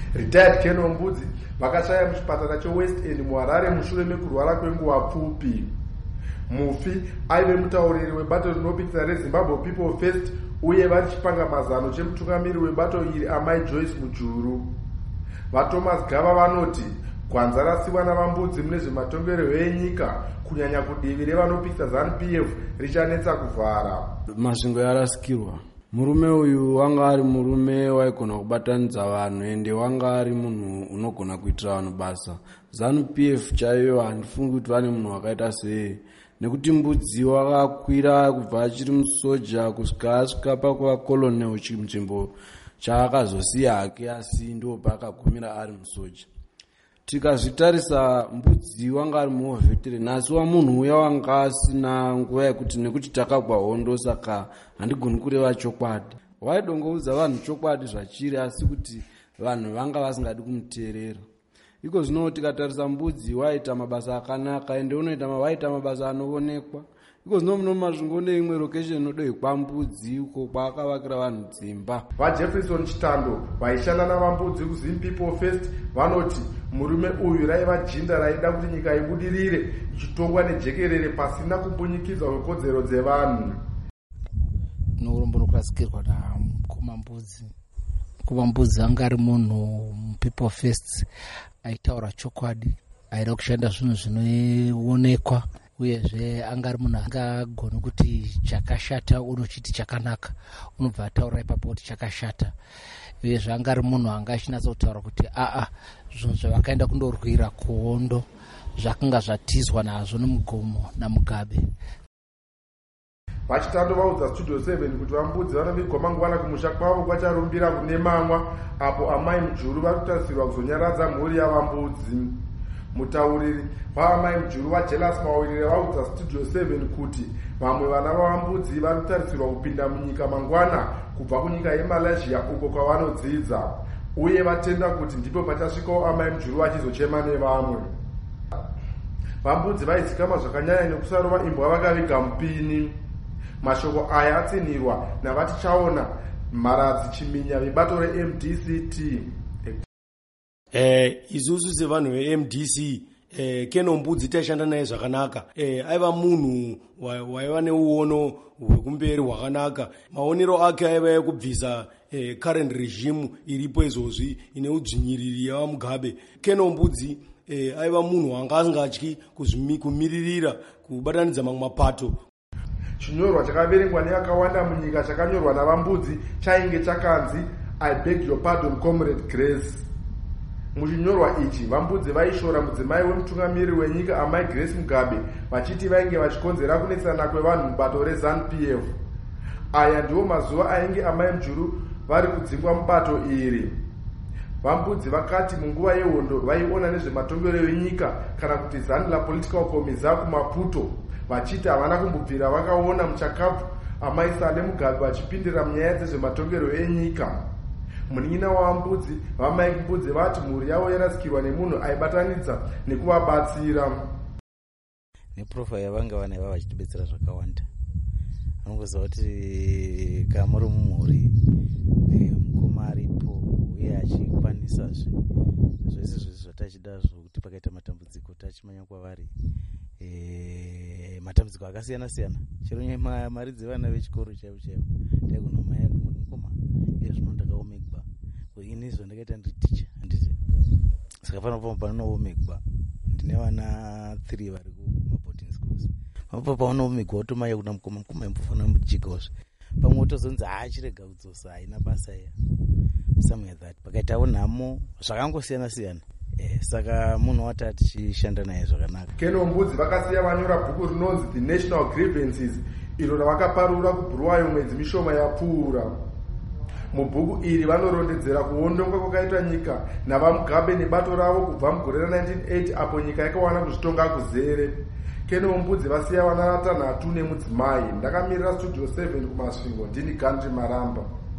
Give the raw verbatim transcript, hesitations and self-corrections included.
Retired Ken Ombudzi vakashaya muchipatara chewest end muHarare mushure mekurwara kwenguva pfupi. Mufi aive mutauriri webato rinopikisa reZimbabwe People First uye vari chipangamazano chemutungamiri webato iri amai Joyce Mujuru. VaThomas Gava vanoti gwanza rasiwa navambudzi mune zvematongerero enyika kunyanya kudivi revanopikisa ZANU P F richanetsa kuvhara. Masvingo yarasikirwa. Murume uyu wanga ari murume waigona kubatanidza vanhu ende wanga ari munhu unogona kuitira vanhu basa. ZANU P F chaiyo handifungi kuti vane munhu wakaita sei, nekuti Mbudzi wakakwira kubva achiri musoja kusvika asvika pakuva colonel chinzvimbo chaakazosiya hake asi ndopa akagumira ari musoja. Tikazvitarisa Mbudzi wanga ari muveterani asi wa munhu uya wanga asina nguva yekuti nekuti takagwa hondo saka handigoni kureva chokwadi. Waidongoudza vanhu chokwadi zvachiri asi kuti vanhu vanga vasingadi kumuteerera. Iko zvino tikatarisa Mbudzi waita mabasa akanaka ende unoita waita mabasa anoonekwa. Iko zvino muno masvingo neimwe location inodoi kwaMbudzi uko kwaakavakira vanhu dzimba. VaJefferson Chitando vaishanda navambudzi kuZim People First vanoti murume uyu raiva jinda raida kuti nyika ibudirire ichitongwa nejekerere pasina kumbunyikidzwa kwekodzero dzevanhu. Norombo nokurasikirwa naMbudzi. Kuva Mbudzi anga ari munhu People First aitaura chokwadi, aida kushanda zvinhu zvinoonekwa uyezve anga ari munhu angagona kuti chakashata unochiti chakanaka, unobva ataura ipapo kuti chakashata. Uyezve anga ari munhu anga achinatsa kutaura kuti aa zvinhu zvavakaenda kundorwira kuhondo zvakanga zvatizwa nazvo nemugomo naMugabe. Vachitando vaudza Studio seven kuti vambudzi vanovigwa mangwana kumusha kwavo kwacharumbira kune mamwa apo amai Mujuru vari kutarisirwa kuzonyaradza mhuri yavambudzi. Mutauriri waamai Mujuru vaJelas Mawirire vaudza Studio seven kuti vamwe vana vavambudzi vari kutarisirwa kupinda munyika mangwana kubva kunyika yeMalaysia uko kwavanodzidza uye vatenda kuti ndipo pachasvikawo amai Mujuru vachizochema nevamwe. Vambudzi vaizikama zvakanyanya nekusarova imbwa vakaviga mupini. Mashoko aya atsinirwa navatichaona Mharadzi Chiminya vebato reM D C T. Eh izuzu sevanhu veM D C eh Ken Ombudzi taishanda naye zvakanaka. Eh aiva munhu waiva neuono hwekumberi hwakanaka. Maonero ake aiva ekubvisa eh current regime iripo izozvi ine udzvinyiriri yavaMugabe. Ken Ombudzi eh aiva munhu wanga asingatyi kumiririra kubatanidza mamwe mapato. Chinyorwa chakaverengwa nevakawanda munyika chakanyorwa navambudzi chainge chakanzi I beg your pardon comrade Grace. Muchinyorwa ichi vambudzi vaishora mudzimai wemutungamiri wenyika amai Grace Mugabe vachiti vainge vachikonzera kunetsana kwevanhu mubato reZANU P F. Aya ndiwo mazuva ainge amai Mujuru vari kudzingwa mubato iri. Vambudzi vakati munguva yehondo vaiona nezvematongerero enyika kana kuti Zanu Political Committee kuMaputo vachiti havana kumbobvira vakaona muchakapu amai Sale Mugabe vachipindira munyaya dzezvematongerero enyika. Munin'ina wavambudzi vamai Mbudzi vati mhuri yavo yarasikirwa nemunhu aibatanidza nekuvabatsira. Neprofile yavanga vanayo vava vachitibetsera zvakawanda. Anongoziva kuti kana muri mumhuri mukoma aripo uye achikwanisazve zvese zvese zvatachida zvokuti pakaita matambudziko tachimanya kwavari eh matambudziko akasiyana siyana chero nyaya mari dzevana vechikoro chaivo chaivo ndaigona mai mukoma iye zvino ndakaomegwa inizvo ndakaita ndiri ticha handiti saka pano panoomegwa ndine vana three vari kumaboarding schools papo paunoomegwa wotomaya kuna mukoma mukoma imbofanira mujigawozve pamwe wotozonzi haachirega kudzosa haina basa iya somewhere that pakaitawo nhamo zvakangosiyana siyana. Eh, saka munhu wati tichishanda naye zvakanaka. Ken Ombudzi vakasiya vanyora bhuku rinonzi The National Grievances iro ravakaparura kubhuruwayo mwedzi mishoma yapfuura. Mubhuku iri vanorondedzera kuondongwa kwakaitwa nyika navaMugabe nebato ravo kubva mugore ra19 eighty apo nyika yakawana kuzvitonga kuzere. Ken Ombudzi vasiya vana vatanhatu nemudzimai. Ndakamirira Studio seven kumasvingo ndini Gandhi Maramba.